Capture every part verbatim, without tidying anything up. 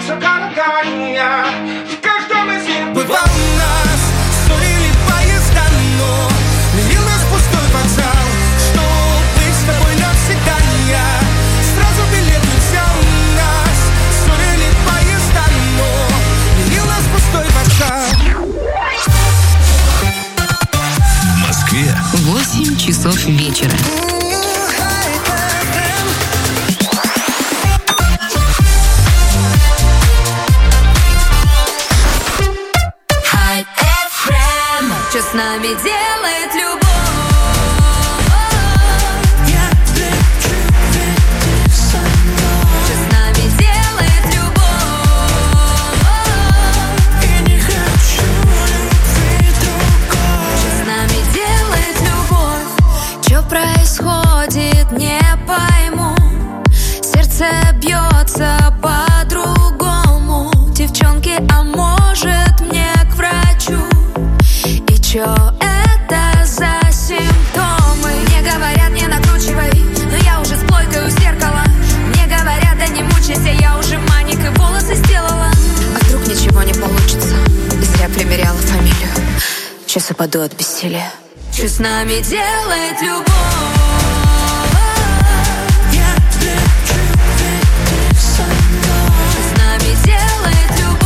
Заколдование, в каждом из них бывал у нас, ссорили поезда, но мирил нас пустой вокзал. Что быть с тобой навсегда не я. Сразу билет взял нас, ссорили поезда, но мирил нас пустой вокзал. В Москве восемь часов вечера. Что с нами делает любовь? Я лечу, ведь ты со мной. Что с нами делает любовь? И не хочу любви другой. Что с нами делает любовь? Что происходит, не пойму. Сердце бьется по-другому. Девчонки, а может мне к врачу? Чё это за симптомы? Мне говорят, не накручивай, но я уже с плойкой у зеркала. Мне говорят, да не мучайся, я уже маник и волосы сделала. А вдруг ничего не получится? И зря примеряла фамилию. Сейчас упаду от бессилия. Что с нами делает любовь? Я лечу, ведь ты со мной. Что с нами делает любовь?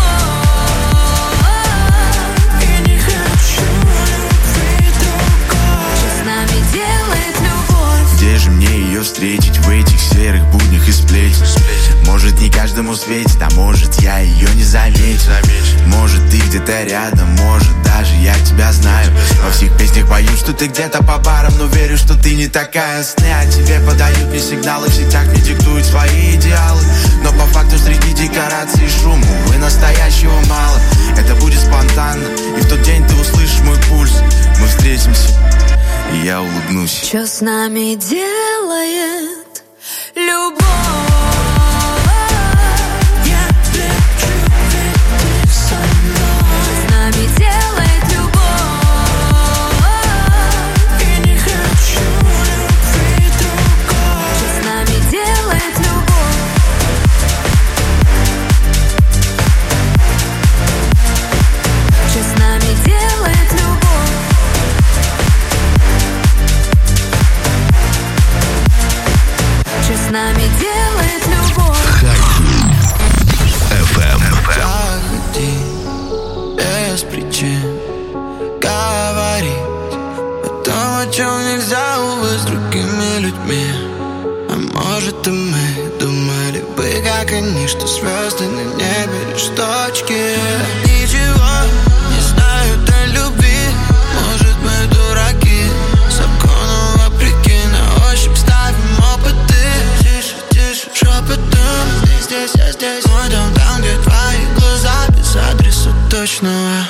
Где же мне ее встретить в этих серых буднях и сплетен? Может, не каждому светит, а может, я ее не заметил. Может, ты где-то рядом, может, даже я тебя знаю. Во всех песнях пою, что ты где-то по барам, но верю, что ты не такая. Сны о тебе подают мне сигналы, в сетях мне диктуют свои идеалы. Но по факту среди декораций и шума, увы, настоящего мало. Это будет спонтанно, и в тот день ты услышишь мой пульс. Мы встретимся, и я улыбнусь. Что с нами делает любовь? Я лечу, ведь ты со мной. Что с нами делает любовь? И не хочу любви другой. Что с нами делает любовь? Что с нами делает любовь? Что с нами делает любовь? эф эм. Заходи без причин говорить о том, о чем нельзя, увы, с другими людьми. А может, и мы думали бы, как они, что звезды на небе лишь точки. Ничего не знают о любви. Может, мы дураки, закону вопреки, на ощупь ставим опыты. Тише, тише, шепотом. Здесь, здесь, я здесь. Мой дом там, где твои глаза, без адреса точного.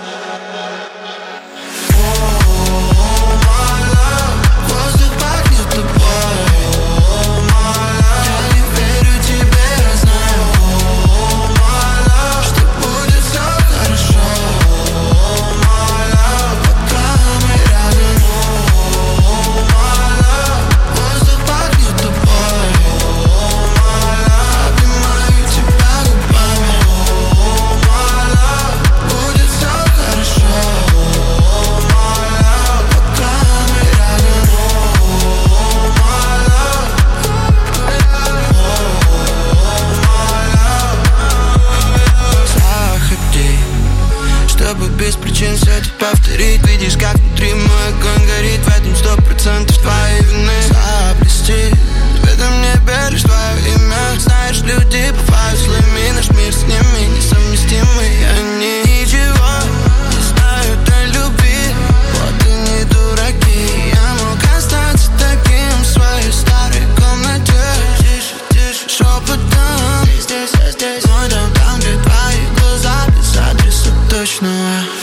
Без причин все это повторить. Видишь, как внутри мой огонь горит. В этом сто процентов твоей вины. Заплести в этом небе лишь твое имя. Знаешь, люди бывают злыми. Наш мир с ними несовместимый. Они ничего не знают о любви. Вот и не дураки. Я мог остаться таким в своей старой комнате. Тише, тише, шепотом. Здесь, я здесь. Мой дом там, где твои глаза, без адреса точного.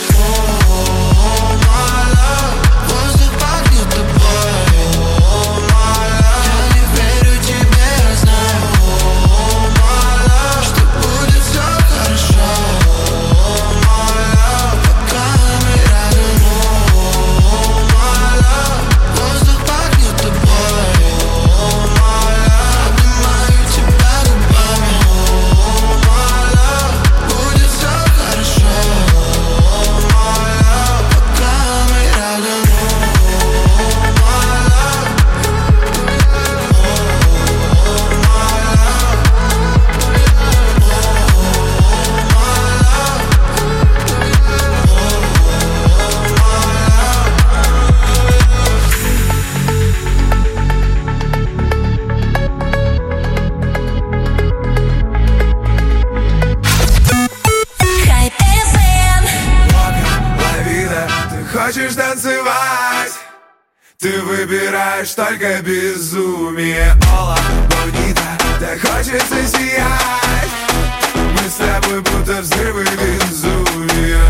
Воздух пахнет тобой. Я не верю тебе, я знаю, что будет все хорошо. Пока мы рядом. Воздух пахнет тобой. Обнимаю тебя губами. выбираешь только безумие. Ола, Бонита, так хочется сиять. Мы с тобой будто взрывы Везувия.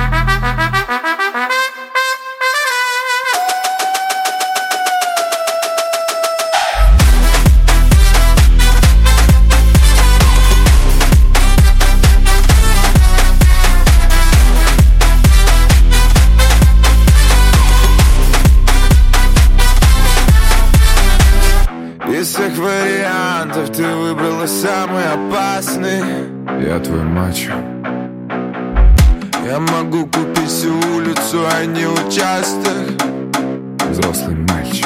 Из всех вариантов ты выбрала самый опасный. Я твой мачо. Я могу купить всю улицу, а не участок. Взрослый мальчик.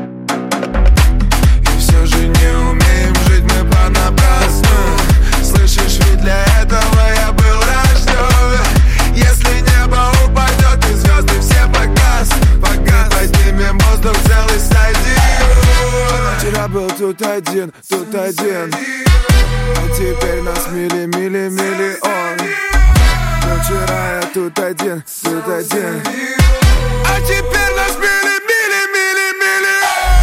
И все же не умеем жить мы понапрасну. Слышишь, ведь для этого я был рожден. Если небо упадет и звезды все погаснут, пока поднимем воздух целый стадион. Вчера был тут один, тут один, а теперь нас мили-мили-миллион. Но вчера я тут один, тут один, а теперь нас мили-мили-мили-миллион.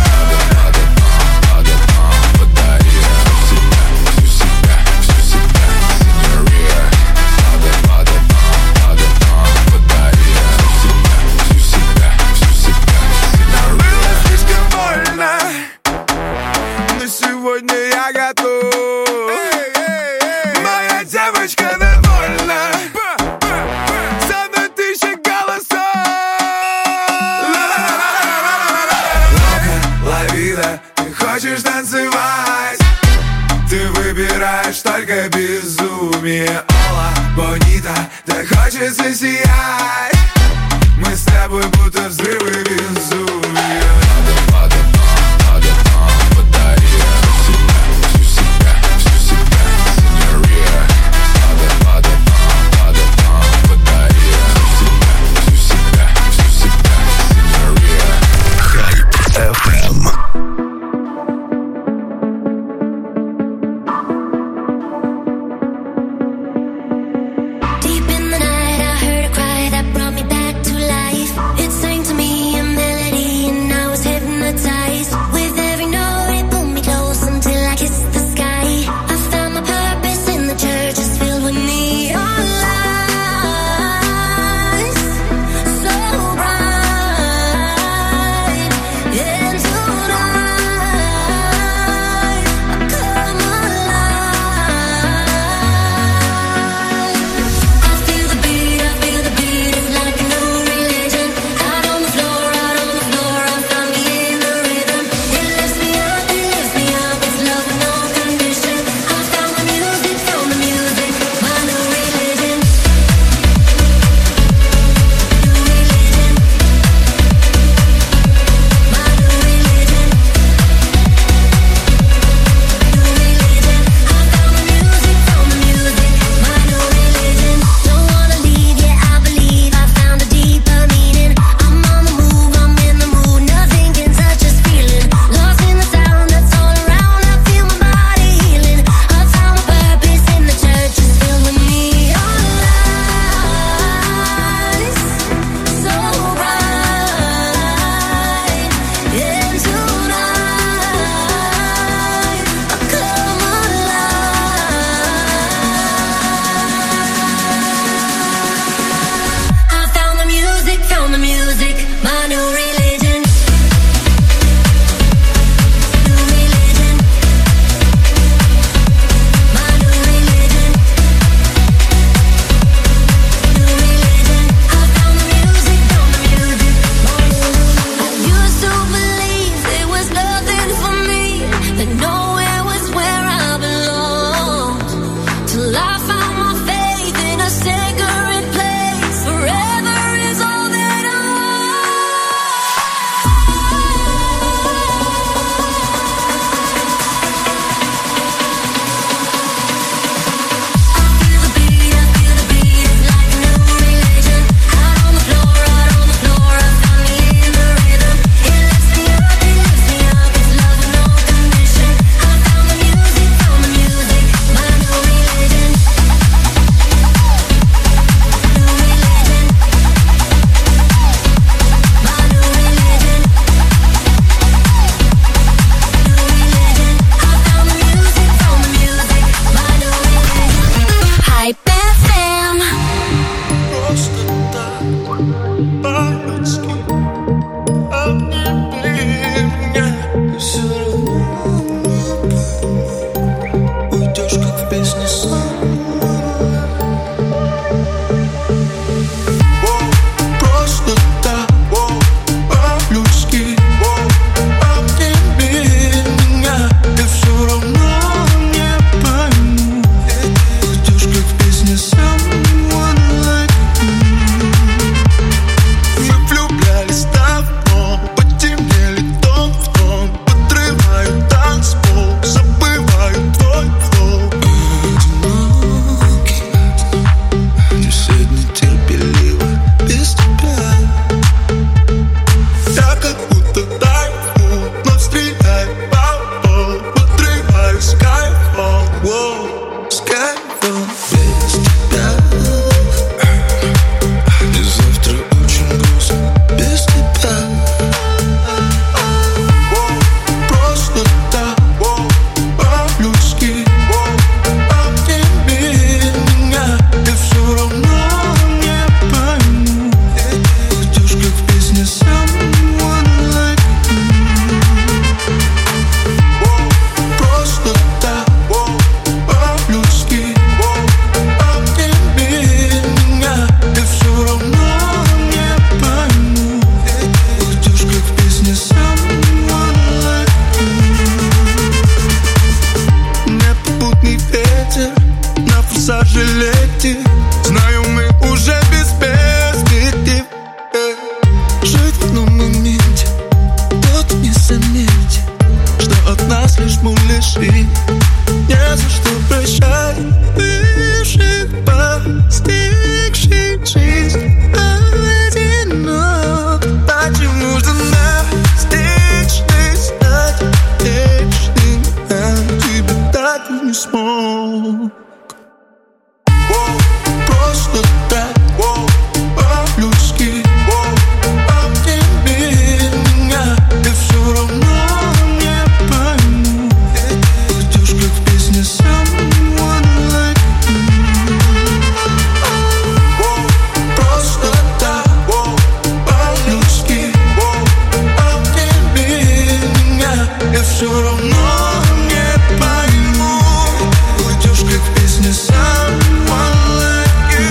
Подари всю себя, всю себя, всю себя, сеньория. Подари всю себя, всю себя, всю себя, сеньория. Было слишком больно, но сегодня я готов. Моя девочка довольна. Со мной тысяча голосов. Ловида, ты хочешь танцевать? Ты выбираешь только безумие. Ола, Бонита, так хочется сиять. Мы с тобой будто взрывы Везувия. I was сожалейте. Знаю, мы уже без перспектив. Жить в одном моменте, кто-то не заметит, что от нас лишь муляж и не за что прощать бывших, постигших жизнь одинок. Почему же настичный стать вечным, а тебя так не смог? Просто так, по-людски, обними меня, ты все равно не пойму. Идешь как в песне Someone Like You. Просто так, по-людски, обними меня, я все равно не пойму. Идешь как в песне Someone Like You.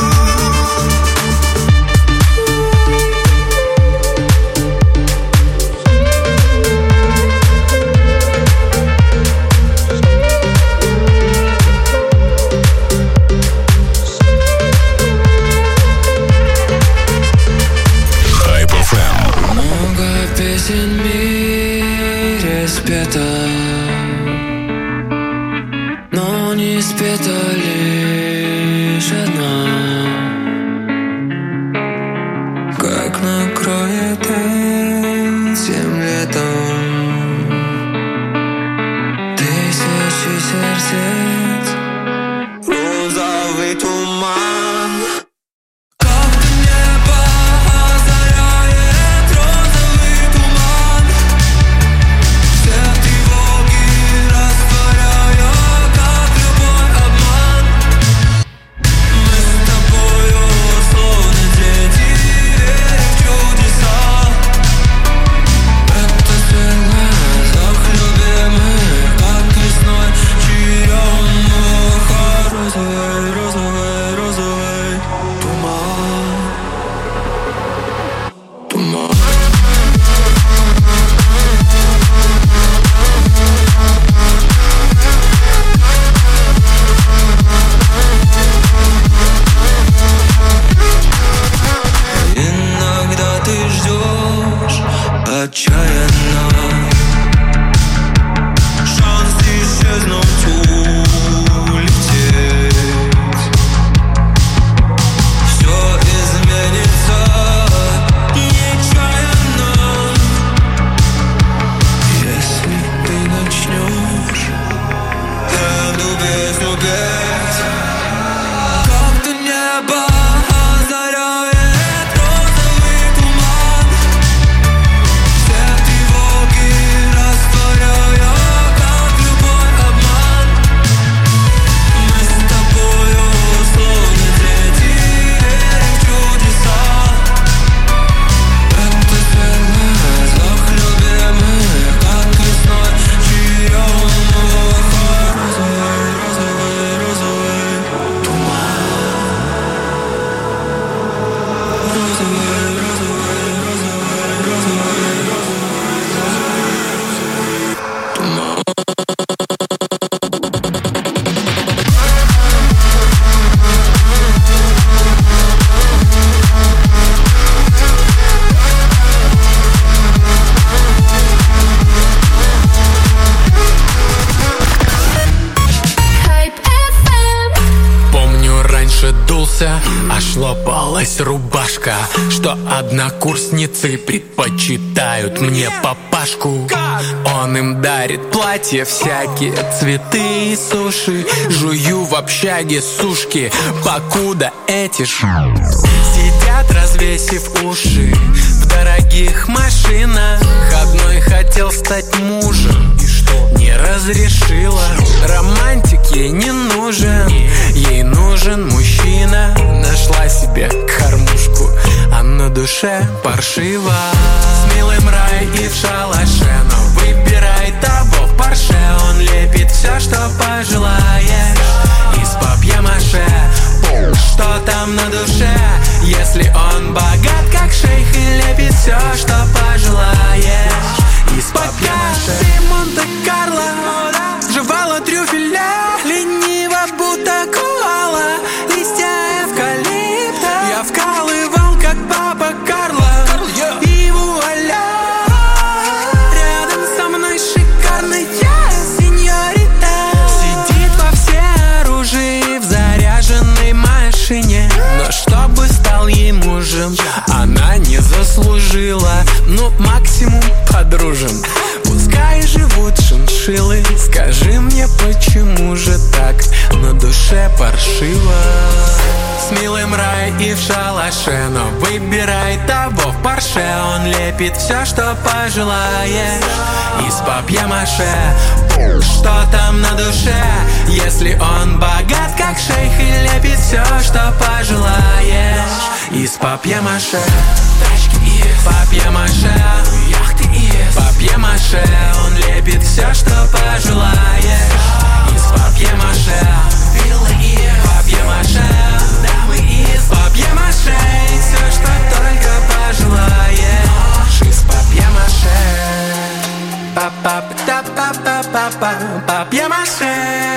Hype эф эм. Много песен в мире спето, но не спета лишь одна. Как накроет этим летом тысячи сердец розовый туман. Как-то небо озаряет розовый туман, все тревоги растворяя, как любой обман. Мы с тобою словно дети, веря в чудеса. Это сильно захлебемых, как весной черемуха. Розовый, розовый, розовый туман, туман. Иногда ты ждешь отчаянно шанс исчезнуть, улететь. Все изменится нечаянно, если ты начнешь эту песню петь. Как-то небо озаряет розовый туман, все тревоги растворяя, как любой обман. Мы с тобою словно дети, веря в чудеса. Это сильно захлебемых, как весной черемуха. Розовый, розовый, розовый туман. Розовый, розовый, розовый, розовый, розовый туман. Hype эф эм. Помню, раньше дулся, аж лопалась рубашка, что однокурсницы предпочитают мне папашку. Он им дарит платья, всякие цветы и суши. Жую в общаге сушки, покуда эти ж сидят, развесив уши в дорогих машинах. Одной хотел стать мужем, не разрешила. Романтик ей не нужен, ей нужен мужчина. Нашла себе кормушку, а на душе паршиво. С милым рай и в шалаше, но выбирай того в парше. Он лепит все, что пожелаешь, из папье-маше. Что там на душе, если он богат, как шейх, и лепит все, что пожелаешь, из папье-маше. Ты Монте-Карло, жевала трюфеля, лениво будто кола. паршиво. С милым рай и в шалаше, но выбирай того в Порше. Он лепит все, что пожелаешь из папье-маше. Что там на душе, если он богат, как шейх, и лепит все, что пожелаешь из папье-маше. Папье-маше, папье-маше, он лепит все, что пожелаешь из папье-маше. Папье-маше, папье-маше, все, что только пожелаешь из папье-маше. Па-па-па-па-па-па-па, папье-маше.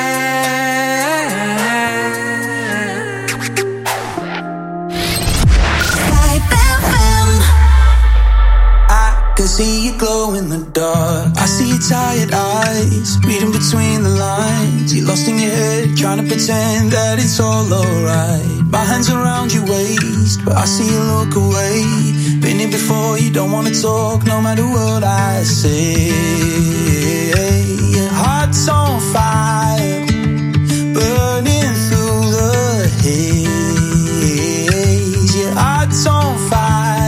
I see you glow in the dark. I see your tired eyes, reading between the lines. You're lost in your head, trying to pretend that it's all alright. My hands around your waist, but I see you look away. Been here before, you don't wanna talk, no matter what I say. Your heart's on fire, burning through the haze. Your heart's on fire.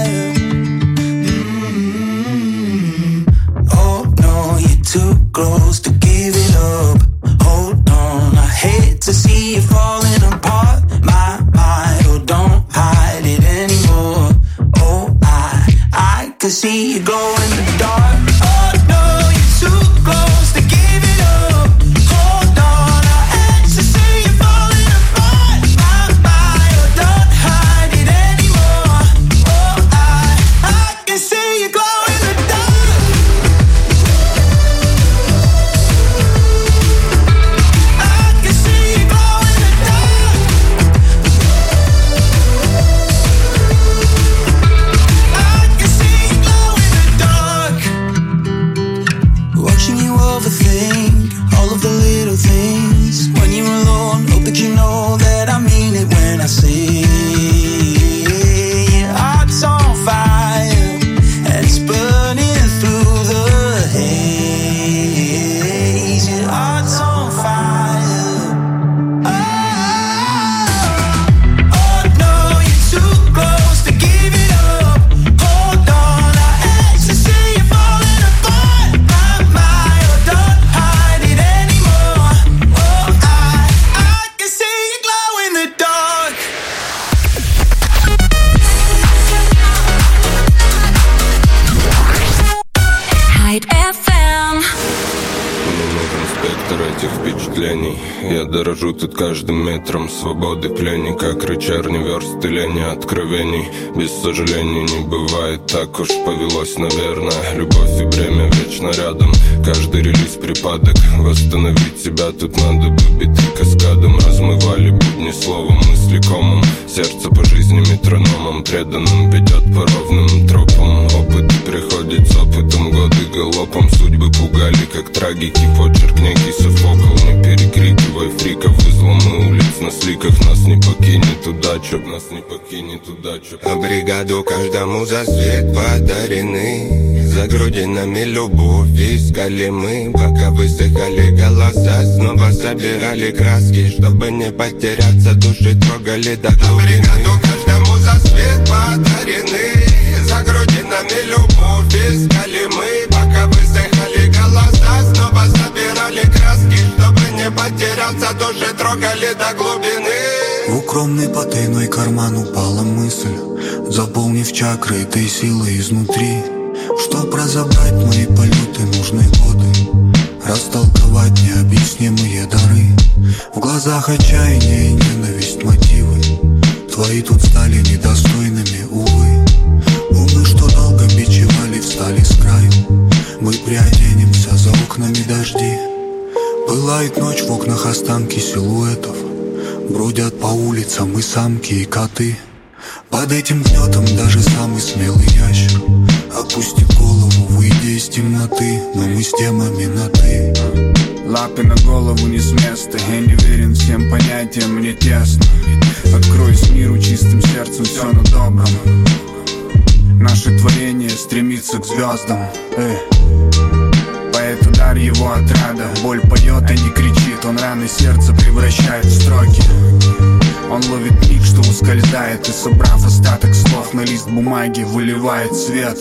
Too close to give it up. Hold on, I hate to see you falling apart. My mind, oh, don't hide it anymore. Oh, I, I can see you glow in the dark. Oh no, you're too close to give it up. Hold on, I hate to see you falling apart. My mind, oh, don't hide it anymore. Oh, I, I can see you glow in the dark. I say your heart's on fire and it's burning through the haze. Your heart's on fire. Oh, oh no, you're too close to give it up. Hold on, I hate to see you falling apart. My mind, oh, don't hide it anymore. Oh, I, I can see you glow in the dark. Этих впечатлений я дорожу тут каждым метром свободы пленника, как рычарни версты лени откровений. Без сожалений не бывает, так уж повелось, наверное. Любовь и время вечно рядом, каждый релиз припадок. Восстановить себя тут надо бы биты каскадом. Размывали будни словом, мысли комом. Сердце по жизни метрономом, преданным ведет по ровным тропам. Опыт приходит с опытом, годы галопом. Судьбы пугали, как трагики, почерк некий Софокл. Не перекрикивай фриков, изломы улиц на сликах. Нас не покинет удача, нас не покинет удача. А бригаду каждому за свет подарены. За грудинами любовь искали мы. Пока высыхали голоса, снова собирали краски. Чтобы не потеряться, души трогали до глубины. А бригаду каждому за свет подарены. За грудинами любовь искали мы. Пока высыхали голоса, снова собирали краски. Чтобы не потеряться, души трогали до глубины. В укромный потайной карман упала мысль, заполнив чакры этой силой изнутри. Чтоб разобрать мои полеты, нужны годы, растолковать необъяснимые дары. В глазах отчаяние и ненависть мотивы твои тут стали недостойными, увы. Умы, что долго бичевали, встали с краю. Мы приоденемся, за окнами дожди. Пылает ночь, в окнах останки силуэтов. Бродят по улицам и самки, и коты. Под этим гнетом даже самый смелый ящер опустит голову, выйдя из темноты. Но мы с темами на «ты». Лапы на голову не с места. Я не верен всем понятиям, мне тесно. Откроюсь миру чистым сердцем, все на добром. Наше творение стремится к звездам. Эй. Поэт удар его отрада. Боль поет, а не кричит. Он раны сердца превращает в строки. ловит миг, что ускользает, и, собрав остаток слов на лист бумаги, выливает свет.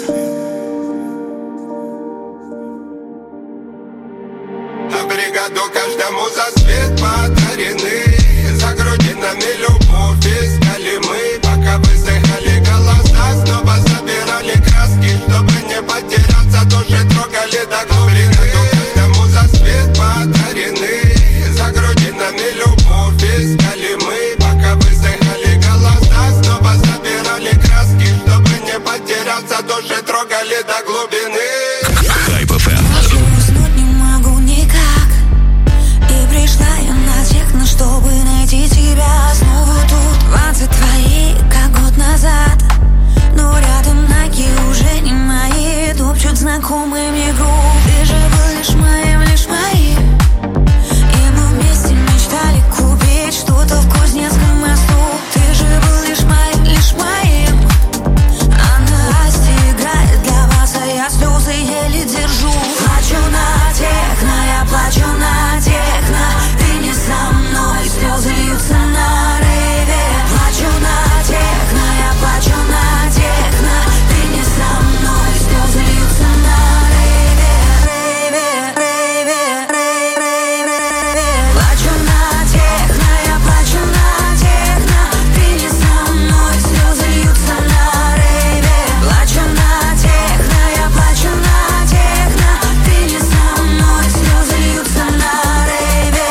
А бригаду каждому за свет подарены. За грудинами любовь искали мы, пока высыхали голоса, снова собирали краски, чтобы не потеряться, души трогали до глубины. Каждому за свет подарены. За грудинами любовь искали мы, пока высыхали голоса, снова собирали краски, чтобы не потеряться, души трогали до глубины. Хайп эф эм. Уснуть не могу никак, и пришла я на техно, чтобы найти тебя снова тут. Двадцать твои, как год назад, но рядом ноги уже не мои, топчут знакомые мне груб. Ты же был лишь моим, лишь моим, и мы вместе мечтали купить что-то в Кузнецком мосту. Ты же был лишь моим, лишь моим, а Настя играет для вас, а я слезы еле держу. Плачу на техно, я плачу на техно, ты не со мной, слезы льются на рейве. Плачу на техно, я плачу на техно, ты не со мной, слезы льются на рейве. Рейве, рейве, рейве, рейве. Плачу на техно, я плачу на техно, ты не со мной, слезы льются на рейве. Плачу на техно, я плачу на техно, ты не со мной, слезы льются на рейве.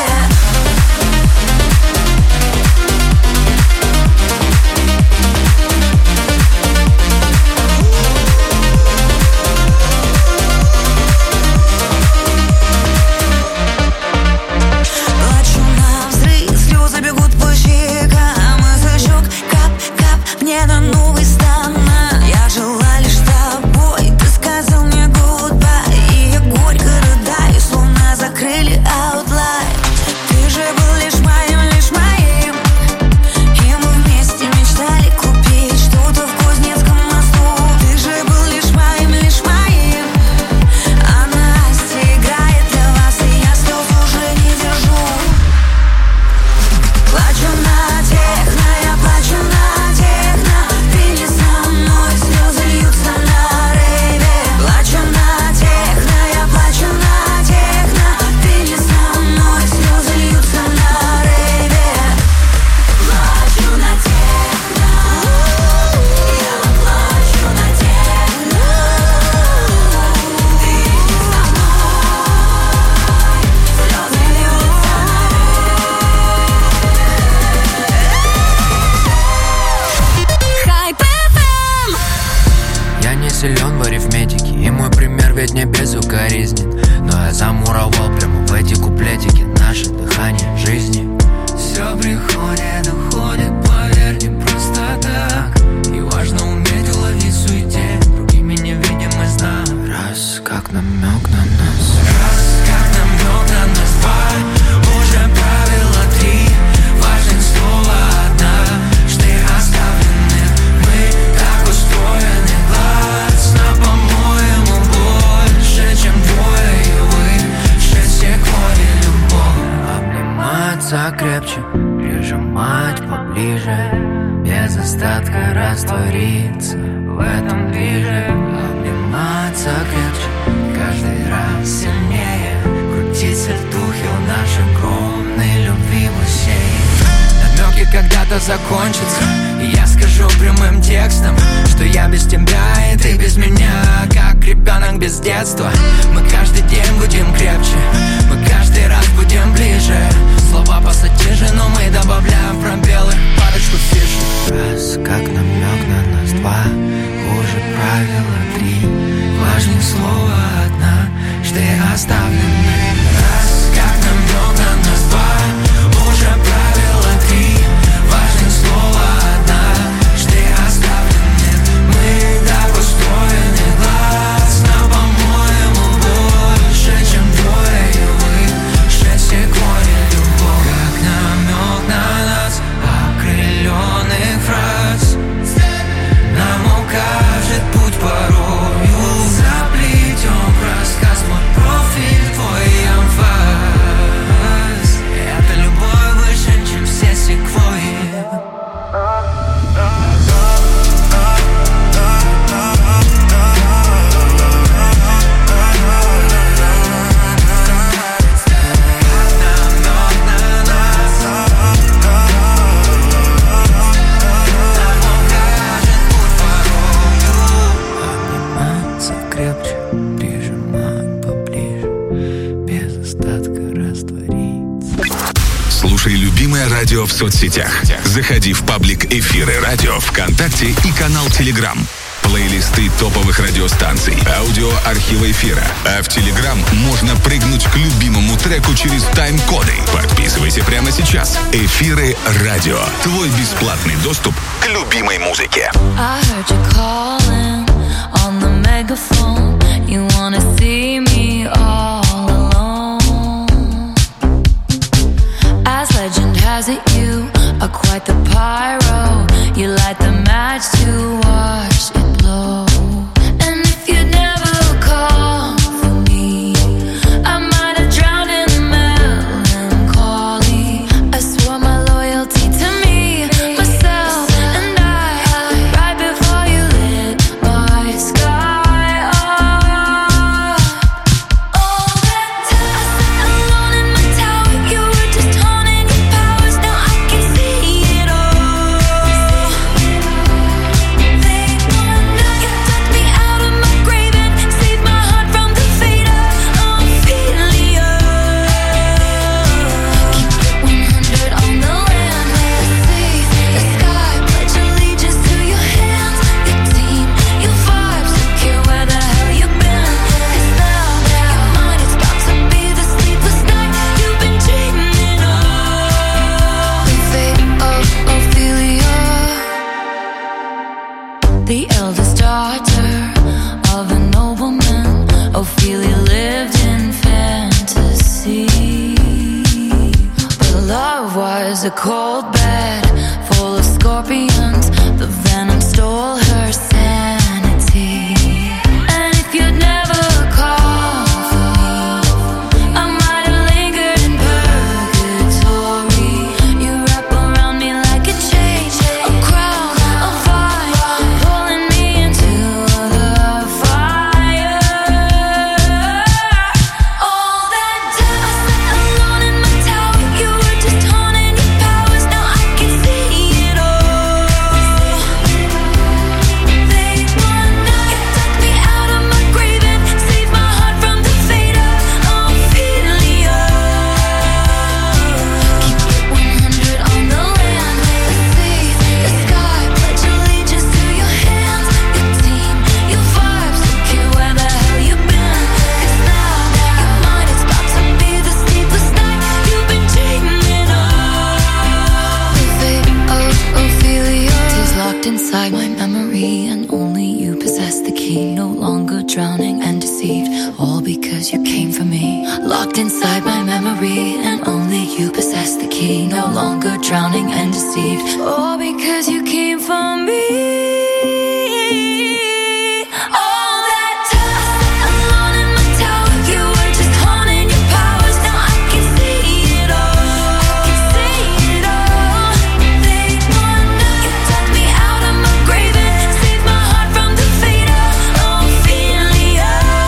Плачу на взрыв, слезы бегут по щекам, язычок кап-кап, мне на новый стан. Я жила лишь тобой, ты сказал мне goodbye, и я горько рыдаю, словно закрыли outline. Ты же был лишь моим, лишь моим, и мы вместе мечтали купить что-то в Кузнецком мосту. Ты же был лишь моим, лишь моим, а Настя играет для вас, и я слез уже не держу. Плачу на техно, я плачу на техно, ты не со мной, слезы льются на рейве. Плачу на техно, я плачу на техно, ты не со мной, слезы льются на рейве. Плачу на техно, я плачу на техно, ты не со мной, слезы льются на Хайп эф эм. Я не силен в арифметике, и мой пример ведь не безукоризнен, но я замуровал прямо в эти куплетики наше дыхание жизни. Все приходит, уходит, поверь, не просто так, и важно уметь уловить в суете другими невидимый знак. Раз, как намек на нас, раз, как намек на нас, два, уже правило три, важен слово одна, что оставлены, мы так устроены, гласно, по-моему, больше, чем двое, и выше всех воли любовь. Обниматься крепче, прижимать поближе, без остатка раствориться в этом движе. Обниматься крепче, каждый раз сильнее, крутиться в духе у нашей огромной любви музей. Намеки когда-то закончатся, и я скажу прямым текстом, что я без тебя и ты без меня, как ребенок без детства. Мы каждый день будем крепче, мы каждый раз будем ближе. Слова пассатижи, но мы добавляем пробелы, парочку фишек. Раз, как намек на нас, два, уже правило три, важнее слово одна, что оставлены. Раз, как намек на нас, два, уже правило три, важнее слово одна, что оставлены. Мы так устроены, гласно, по-моему, больше, чем двое, и выше всех воли любовь. Как намек на нас, радио в соцсетях. Заходи в паблик «Эфиры радио» ВКонтакте и канал Телеграм. Плейлисты топовых радиостанций, аудиоархива эфира. А в Телеграм можно прыгнуть к любимому треку через тайм-коды. Подписывайся прямо сейчас. «Эфиры радио». Твой бесплатный доступ к любимой музыке. Has it you are quite the pyro. You light the match to watch it blow. And if you'd never call for me, I might have drowned in melancholy. I swore my loyalty to me, myself and I, right before you lit my sky up. All that time I sat alone in my tower, you were just haunting your powers. Now I can see it all. Late one night, you took me out of my grave and saved my heart from the fate of Ophelia. Keep it one hundred on the land, the sea, the sky. Pledge allegiance to your hands, your team, your vibes. Don't care where the hell you've been. 'Cause now your mind is about to be the sleepless night you've been dreaming of. The fate of Ophelia, the eldest daughter of a nobleman. Ophelia lived in fantasy, but love was a cold bed full of scorpions. The venom stole her sanity. And if you'd never call for me, I might have lingered in purgatory. You wrap around me like a chain, a crown, a vine, pulling me into the fire. All that time I sat alone in my tower, you were just haunting your powers. Now I can see it all. Late one night, you took me out of my grave and saved my heart from the fate of Ophelia. Keep it one hundred on the land, the sea, the sky. Pledge allegiance to your hands, your team, your vibes. Don't care where the hell you've been. 'Cause now your mind is about to be the sleepless night you've been dreaming of. The fate of Ophelia is locked inside my memory, and only you possess the key. No longer drowning and deceived, all because you came for me. Locked inside my memory, and only you possess the key. No longer drowning and deceived, all because you came for me. All that time I sat alone in my tower, you were just haunting your powers. Now I can see it all. I can see it all. Late one night, you took me out of my grave and saved my heart from the fate of Ophelia.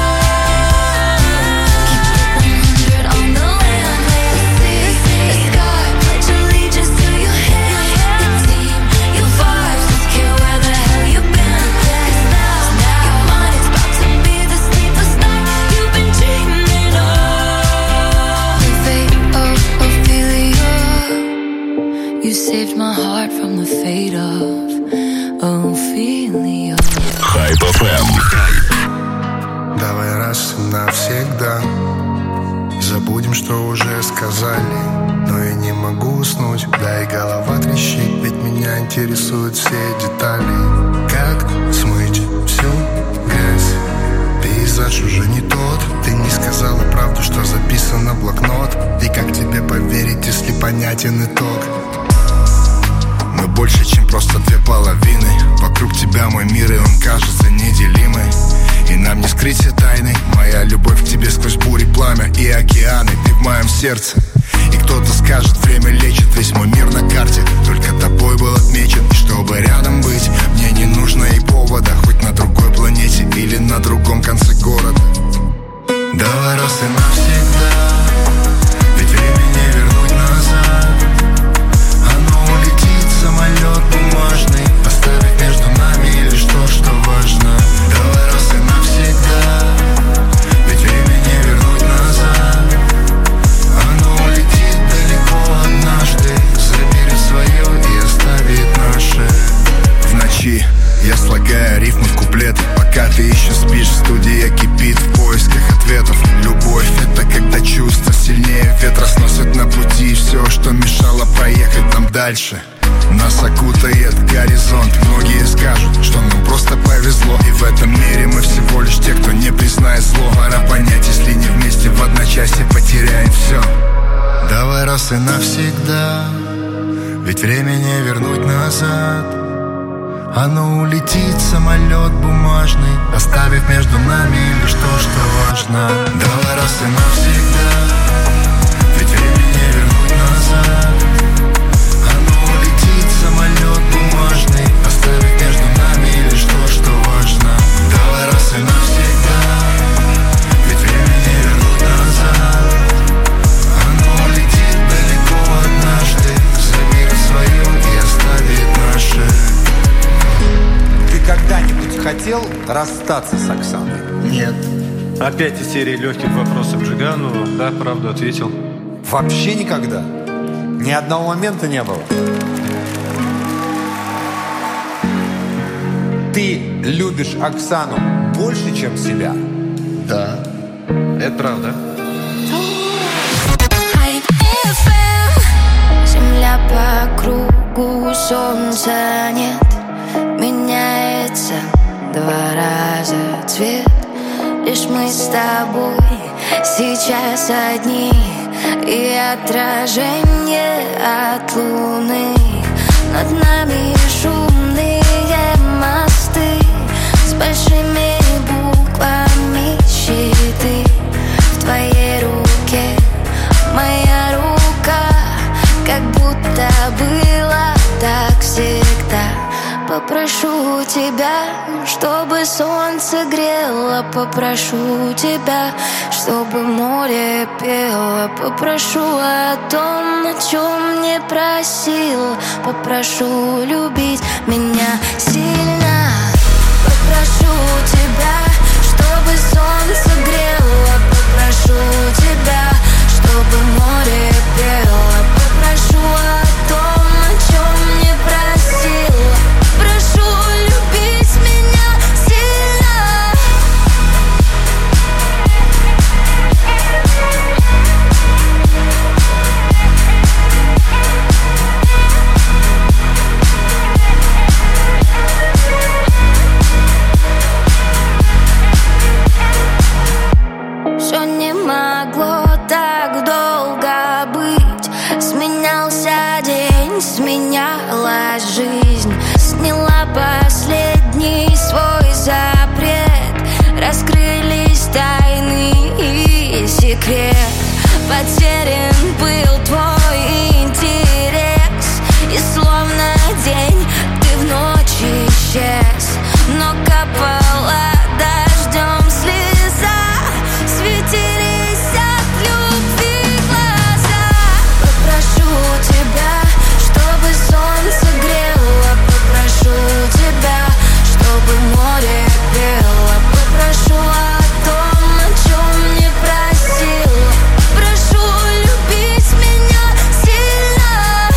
Keep it one hundred on the land, the sea, the sky. Pledge allegiance to your hands, your team, your vibes. Don't care where the hell you've been. 'Cause now your mind is about to be the sleepless night you've been dreaming of. The fate of Ophelia, you saved my heart from the fate of Ophelia. Хайп эф эм. Давай раз и навсегда забудем, что уже сказали. Но я не могу уснуть, да и голова трещит, ведь меня интересуют все детали. Как смыть всю грязь? Пейзаж уже не тот. Ты не сказала правду, что записано в блокнот. И как тебе поверить, если понятен итог? Мы больше, чем просто две половины. Вокруг тебя мой мир, и он кажется неделимый. И нам не скрыть все тайны. Моя любовь к тебе сквозь бури, пламя и океаны. Ты в моем сердце. И кто-то скажет, время лечит весь мой мир на карте. Только тобой был отмечен. И чтобы рядом быть, мне не нужно и повода. Хоть на другой планете или на другом конце города. Давай раз и навсегда, ведь время не вернуть назад. Оно улетит, самолет бумажный, оставив между нами лишь то, что важно. Давай раз и навсегда, ведь время не вернуть назад. Оно улетит далеко однажды, заберет дальше. Нас окутает горизонт. Многие скажут, что нам просто повезло. И в этом мире мы всего лишь те, кто не признает зло. Пора понять, если не вместе в одночасье потеряем все. Давай раз и навсегда, ведь время не вернуть назад. Оно улетит, самолет бумажный, оставив между нами лишь то, что важно. Давай раз и навсегда, ведь время не вернуть назад. Оно улетит, самолет бумажный, оставив между нами лишь то, что важно. Давай раз и навсегда, ведь время не вернуть назад. Оно улетит далеко однажды, заберет свое и оставит наше. Ты когда-нибудь хотел расстаться с Оксаной? Нет. Опять из серии легких вопросов Джигану. Да, правду ответил. Вообще никогда? Ни одного момента не было? Ты любишь Оксану больше, чем себя? Да. Это правда. Земля по кругу, солнца нет. Меняется два раза цвет. Лишь мы с тобой сейчас одни, и отражение от луны. Над нами шумные мосты с большими буквами щиты. В твоей руке моя рука, как будто было так всегда. Попрошу тебя, чтобы солнце грело. Попрошу тебя, чтобы море пело. Попрошу о том, о чем не просил. Попрошу любить меня сильно. Попрошу тебя, чтобы солнце грело. Попрошу тебя, чтобы море пело. Попрошу о том, о чем не просил. Прошу любить меня сильно. Все не могло так долго быть. Сменялся день, сменялась жизнь. Сняла последний свой запрет. Раскрылись тайны и секрет. Потерян был твой интерес. И словно день ты в ночь исчез. Но капала дождем слеза. Светились от любви глаза. Попрошу тебя, чтобы солнце грело. Попрошу тебя, чтобы море пело. Попрошу о том, о чем не просил. Прошу любить меня сильно.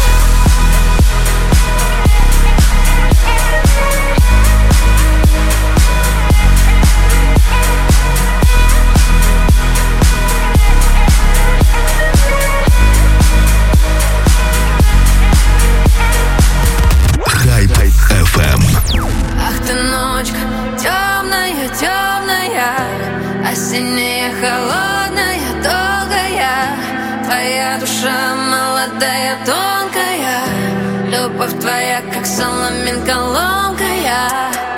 Хайп эф эм. Ах ты ночка, темная, темная, осенняя, холодная, долгая. Твоя душа молодая, тонкая. Любовь твоя, как соломинка ломкая.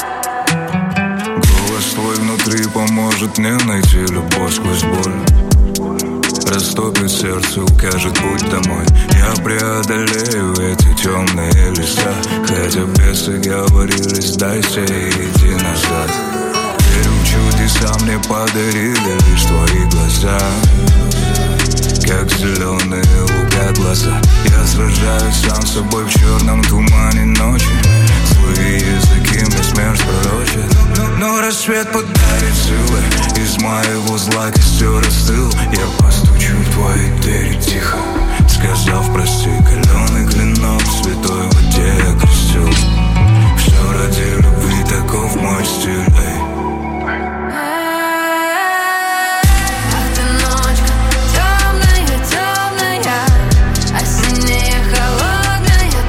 Голос твой внутри поможет мне найти любовь сквозь боль. Растопит сердце, укажет путь домой. Я преодолею эти темные леса. Хотя бесы говорили, сдайся и иди назад. Верю в чудеса, мне подарили лишь твои глаза. Как зеленые луга глаза. Я сражаюсь сам с собой в черном тумане ночи. Злые языки мне смерть пророчат. Но рассвет подарит силы. Из моего зла костер остыл. Я постучу в твои двери тихо, сказав прости. Каленый клинок в святой воде я крестил. Все ради любви, таков мой стиль, эй. Ах ты ночка, темная, темная, осенняя, холодная,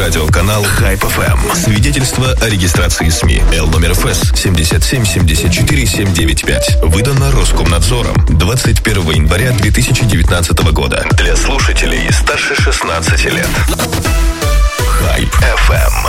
телерадиоканал Hype эф эм. Свидетельство о регистрации СМИ. Л номер эф эс семь семь семь четыре семь девять пять. Выдано Роскомнадзором двадцать первого января две тысячи девятнадцатого года. Для слушателей старше шестнадцати лет. Hype эф эм.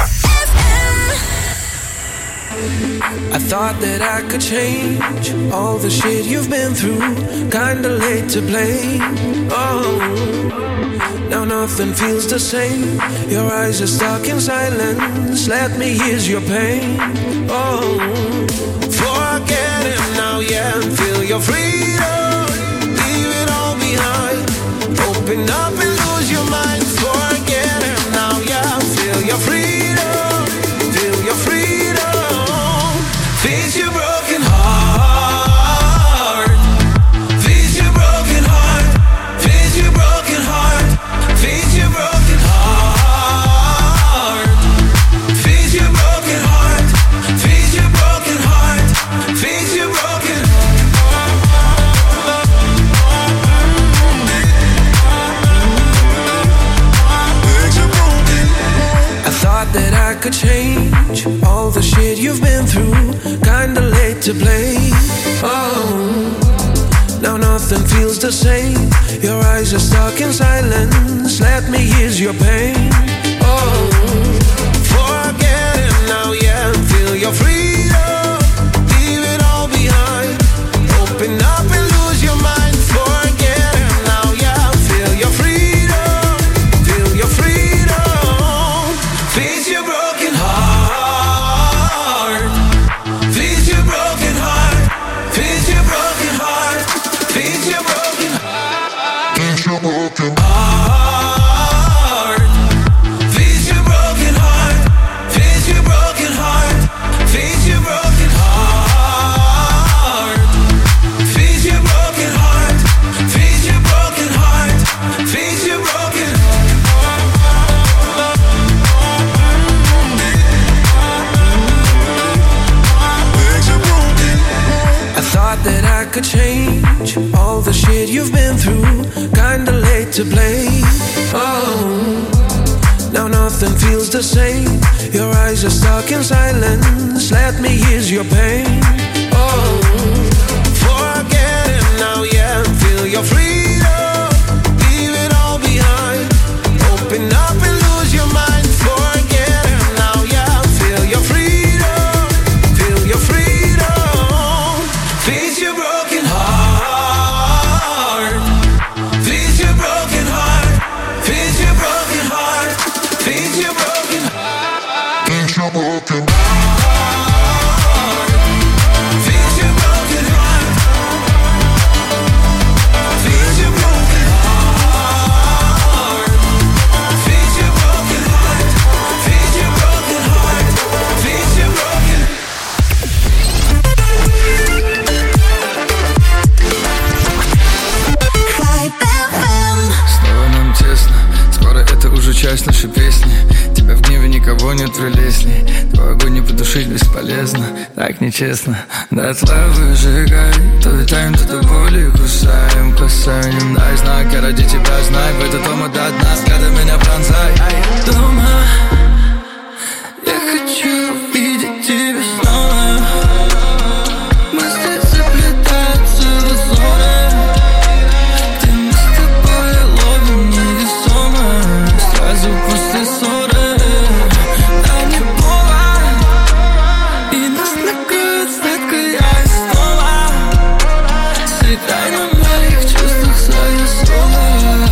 I thought that I could change all the shit you've been through. Kinda late to blame. Oh, now nothing feels the same. Your eyes are stuck in silence. Let me ease your pain. Oh, forget it now, yeah, and feel your freedom. Leave it all behind. Open up and lose your mind. Forget it now, yeah, feel your freedom. Feel your freedom. Face your broken heart. Face your broken heart. Face your broken heart. Face your broken heart. Face your broken heart. Face your broken heart. Face your broken I thought that I could change all the shit you've been through. Kinda late to blame. Oh, now nothing feels the same. Your eyes are stuck in silence. Let me ease your pain. Oh, forget it now, yeah, and feel your freedom. Leave it all behind. Open up and lose your mind. Forget it now, yeah, feel your freedom. Feel your freedom. Face your broken heart. Face your broken heart. Face your broken heart. Face your broken heart. Face your broken heart. Face your broken heart. Face your broken heart. Face your broken heart. Face your broken heart. Face your broken heart. Face your broken I thought that I could change all the shit you've been through. Kinda late to blame. Oh, now nothing feels the same. Your eyes are stuck in silence. Let me ease your pain. Oh, forget it now, yeah, and feel your freedom. Leave it all behind. Open up and lose your mind. Forget it now, yeah, feel your freedom. Feel your freedom. Face your broken heart. Face your broken heart. Face your broken heart. Face your broken heart. Face your broken heart. Face your broken heart. Face your broken heart. Face your broken heart. Face your broken heart. Face your broken Снова нам тесно, скоро это уже часть нашей песни. Тебя в гневе никого нет прелестней. Твой огонь не потушить бесполезно, так нечестно. Дотла выжигай, то витаем, то до боли кусаем. Касаем, дай знак, я ради тебя знай. В этот дома до дна, взглядом меня пронзай. Дома, я хочу видеть тебя снова. Мысли заплетаются в узоры, где мы с тобой ловим невесомо. Сразу после ссоры дай мне повод, и нас накроет сладкая основа. Сыграй на моих чувствах свое слово.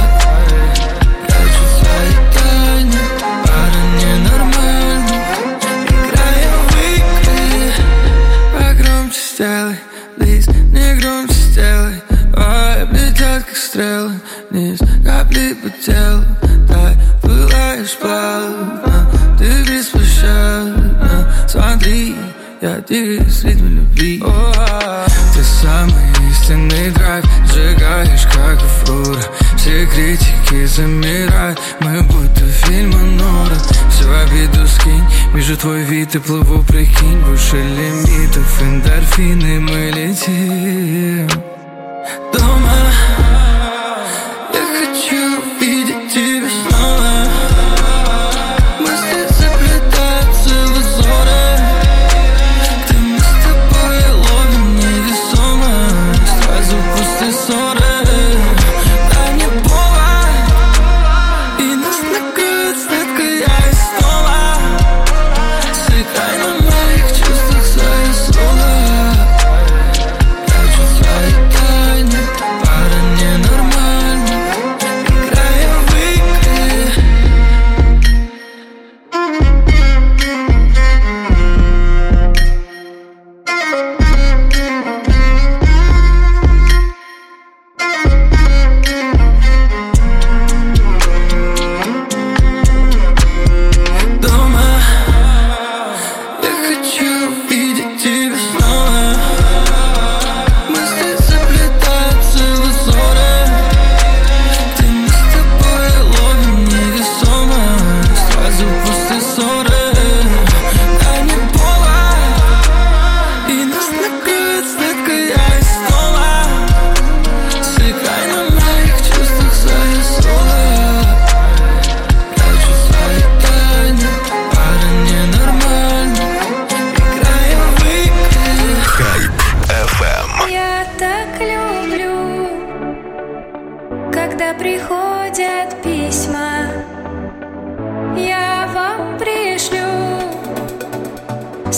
Прячу свои тайны, пара ненормальных. Играем в игры, погромче сделай, плиз, не громче сделай. Ой, летят как стрелы вниз, капли по телу. Дай, пылаешь плавно, ты беспощадна. Смотри, я двигаюсь в ритме любви. О, ты самый истинный драйв, сжигаешь как фура. Все критики замирают, мы будто фильмы Нора. Все обиду скинь, вижу твой вид и плыву, прикинь. Выше лимитов, эндорфины, мы летим. Дома, я хочу видеть тебя снова. Мы с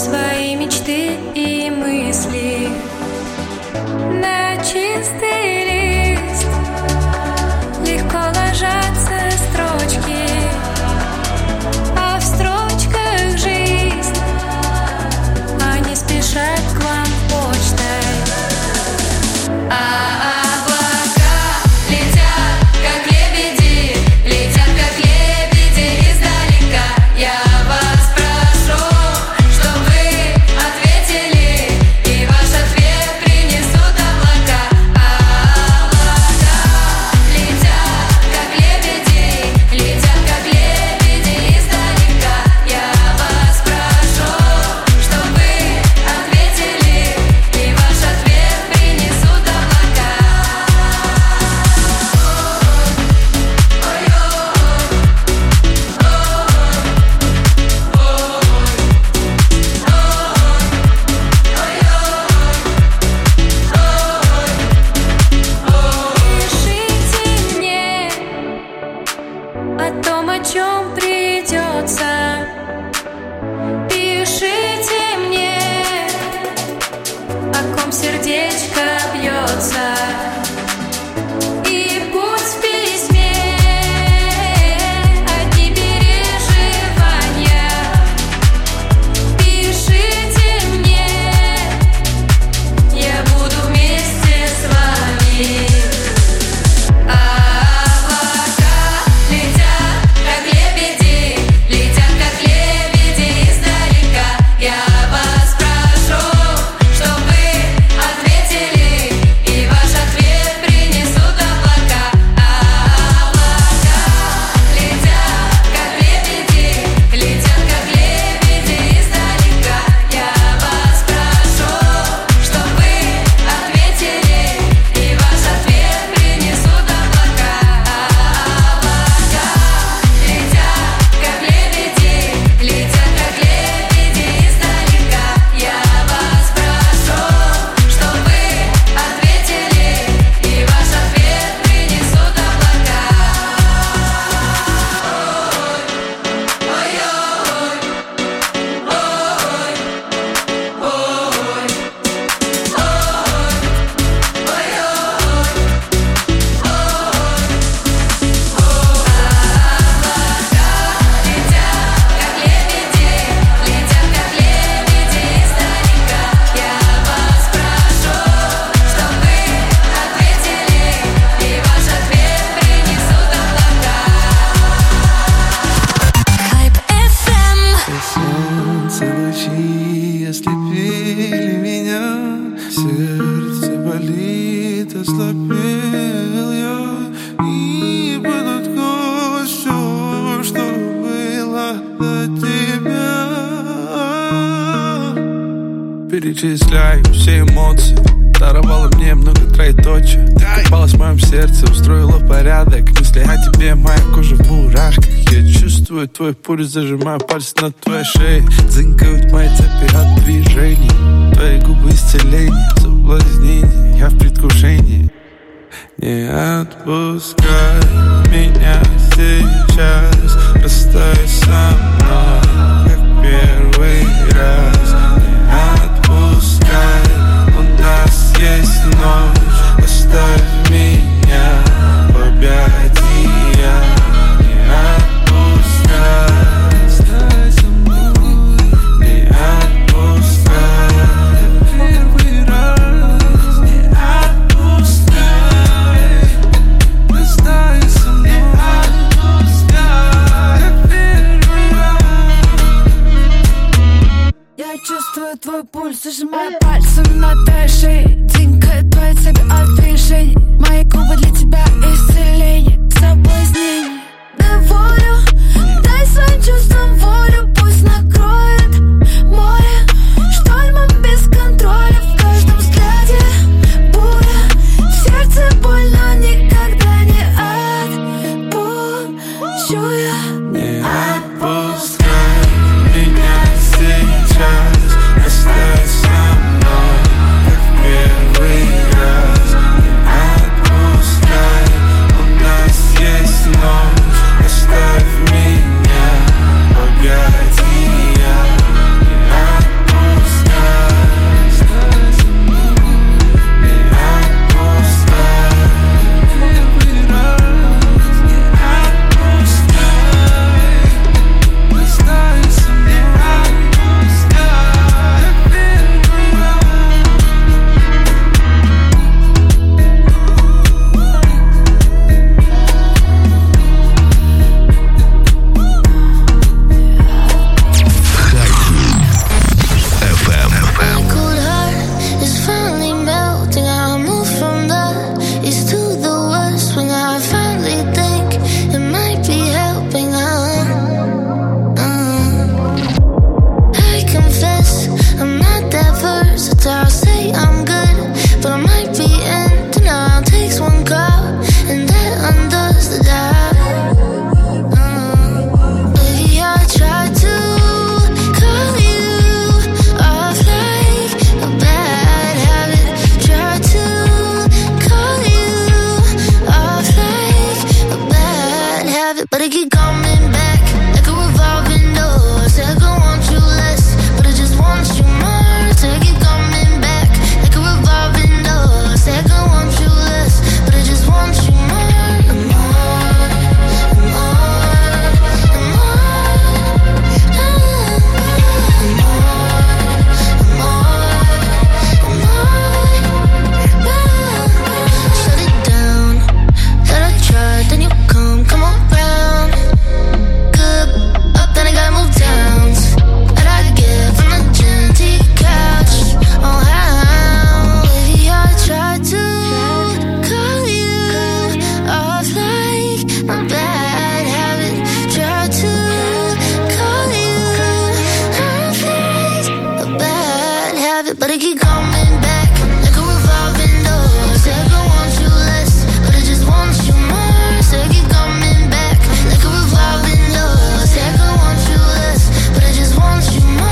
свои мечты и мысли на чистый лист. Легко ложатся строчки, а в строчках жизнь. Они спешат к вам почтой. А облака летят, как лебеди, летят, как лебеди издалека. Я вас прошу, чтоб вы ответили, и ваш ответ принесут облака. А облака летят, как лебеди, летят, как лебеди издалека. Я вас прошу, чтоб вы ответили, и ваш ответ принесут облака. Пишите мне о том, о чем придется. Пишите мне, о ком сердечко бьется. И пусть в письме одни переживания. Пишите мне, я буду вместе с вами. А облака летят, как лебеди, летят, как лебеди издалека. Я вас прошу, чтоб вы ответили, и ваш ответ принесут облака. А облака летят, как лебеди, летят, как лебеди издалека. Я вас прошу, чтоб вы ответили, и ваш ответ принесут облака. А облака летят, как лебеди, летят, как лебеди издалека. Я вас прошу, чтоб вы ответили, и ваш ответ принесут облака. Хайп эф эм. Солнце лучи ослепили меня, сердце болит, ослабел я, и подоткнулось все, что было до тебя. Перечисляю все эмоции, даровала мне много троеточия. Копалась в моем сердце, устроила порядок. Мысли о тебе, моя кожа в мурашках. Я чувствую твой пульс, зажимаю пальцы на твоей шее. Дзынькают мои цепи от движений. Твои губы исцеление, соблазнение. Я в предвкушении. Не отпускай меня сейчас, расстань со мной, как первый раз. Не отпускай, у нас есть ночь, оставь меня в объятиях. Не отпускай, расстань со мной, не отпускай, как первый раз. Не отпускай, расстань со мной, не отпускай, как первый раз. Я чувствую твой пульс, сжимаю пальцы на твоей шее. Дзинкает твои цепи от движений. Мои губы для тебя исцеление, соблазнение. Дай волю, дай своим чувствам волю. Пусть накроет море штормом без контроля. В каждом взгляде буря, в сердце больно, никогда не отпущу я. Не отпускай меня сейчас, оставь со мной, как первый раз. Не отпускай, у нас есть ночь, оставь меня в объятиях. but I keep coming back like a revolving door. Say I don't want you less, but I just want you more. Say I keep coming back like a revolving door. Say I don't want you less, but I just want you more.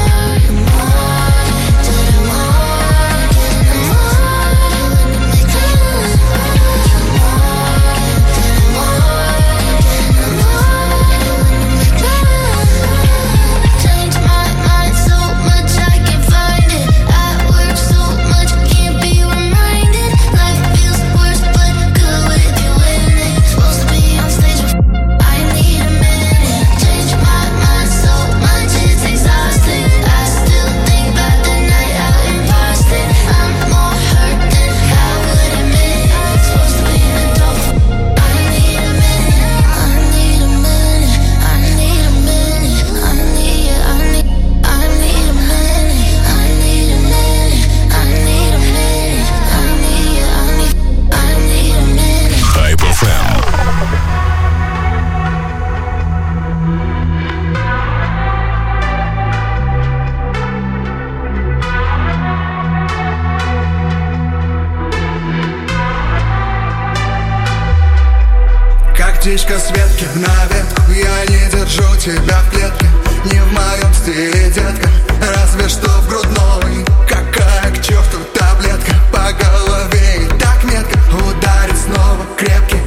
Птичка с ветки на ветку, я не держу тебя в клетке. Не в моем стиле, детка, разве что в грудной. Какая к черту таблетка по голове и так метко ударит снова крепкий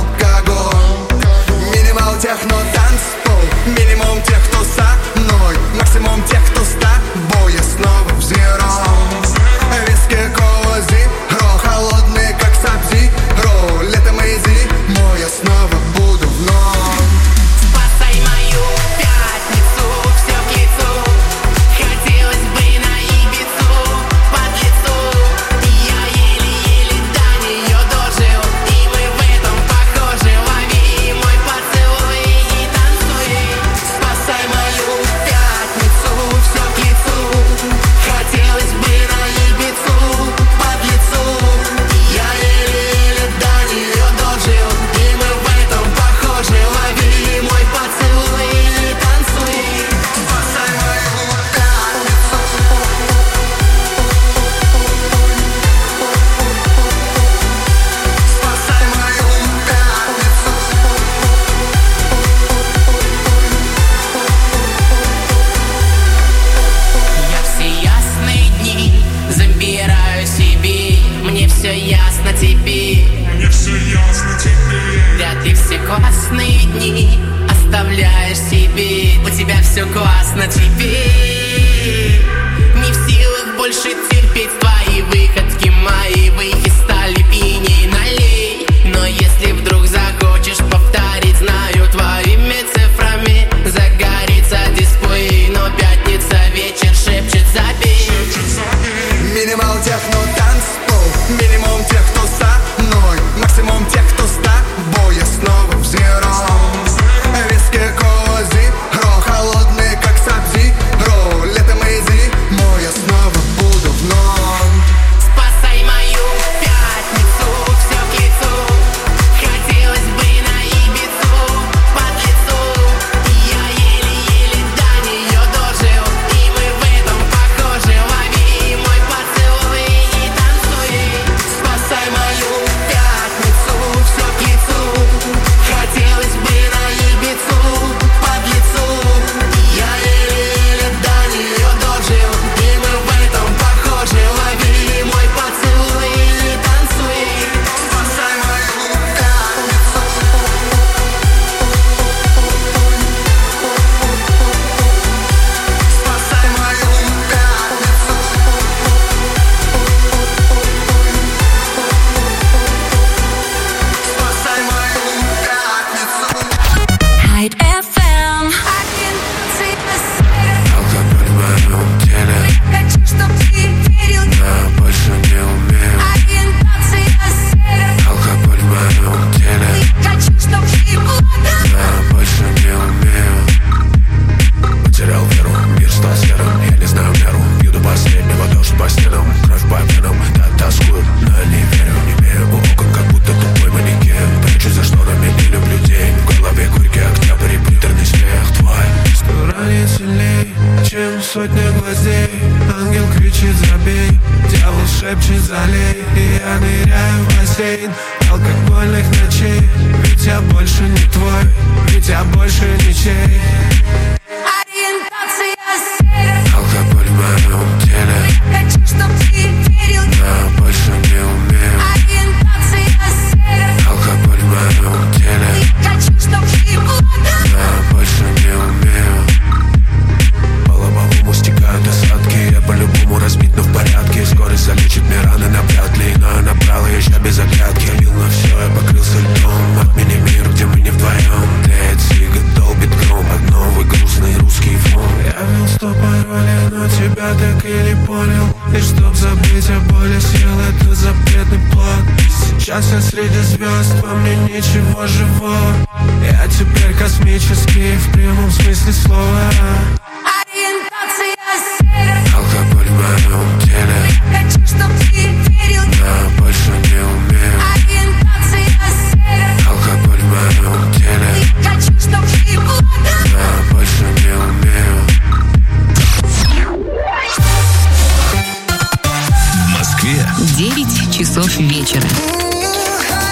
алкоголь. Минимал техно танцпол, минимум тех, кто со мной, максимум тех, кто с тобой. Я снова в зеро. Виски, кола, зиро, холодные как саб-зиро. Летом и зимой я снова буду вновь. Спасай мою пятницу, все к лицу. Хотелось бы на Ибицу, под лицу. Я еле-еле до нее дожил, и мы в этом похожи. Лови мой поцелуй и танцуй. Спасай мою пятницу, все к лицу. Хотелось бы на Ибицу, под лицу. Я еле-еле до нее дожил, и мы в этом похожи. Лови мой поцелуй и танцуй. Спасай мою пятницу. Спасай мою пятницу. Я все ясные дни забираю себе. Мне все ясно теперь. Мне все ясно теперь. Да ты все классные дни оставляешь себе. У тебя все классно теперь. Не в силах больше терпеть твои выходки. Мои выхи стали пьяней, налей. Но если вдруг захочешь повторить, знаю, твоими цифрами загорится дисплей. Но пятница вечер шепчет забей. Минимал техно танцпол, минимум тех, кто со мной, максимум тех, кто с тобой. Я снова в зеро. Виски, кола, зиро, холодные как саб-зиро. Летом и зимой я снова буду вновь. Спасай мою пятницу, все к лицу. Хотелось бы на Ибицу, под лицу. Я еле-еле до нее дожил, и мы в этом похожи. Лови мой поцелуй и танцуй. Спасай мою пятницу, все к лицу. Хотелось бы на Ибицу, под лицу. Я еле-еле до нее дожил, и мы в этом похожи. Лови мой поцелуй и танцуй. Спасай мою пятницу. Спасай мою пятницу. Спасай мою пятницу. Hype эф эм. Алкоголь в моем теле, Хочу, чтоб ты верил. я больше не умею. Ориентация. Алкоголь в моем теле, Хочу, чтоб ты плакал. я больше не умею. Потерял веру, мир стал серым, я не знаю меру. Пью до последнего, дождь по стенам, кровь по венам. Так тоскую, но не верю, не верю. У окон как будто тупой манекен. Прячусь за шторами, не люблю день. В голове горький октябрь и приторный смех твой. Сто ранее сильней, чем сотня гвоздей. ангел кричит забей, дьявол шепчет залей, и я ныряю в бассейн алкогольных ночей. Ведь я больше не твой, ведь я больше ничей. Ориентация север. Алкоголь в моем теле. Хочу, чтоб ты верил. Но больше не умею. Ориентация север. Алкоголь в моем теле. Хочу, чтоб ты плакал. Но больше не умею. По лобовому стекают осадки. Я по-любому разбит, но в порядке. Скорость залечит мне раны навряд ли. Но я набрал, езжа без оглядки. Я бил на все, я покрылся льдом. Отмени мир, где мы не вдвоем. Тлеет сига, долбит гром под новый грустный русский фон. Я ввел сто паролей, но тебя так и не понял. И чтоб забыть о боли, съел этот запретный плод. Сейчас я среди звезд, во мне ничего живого. Я теперь космический в прямом смысле слова. Ориентация север. Алкоголь в моем теле. Хочу, чтоб ты верил. Но больше не умею. Ориентация север. Алкоголь в моем теле. Хочу, чтоб ты плакал. Но больше не умею. В Москве девять часов вечера.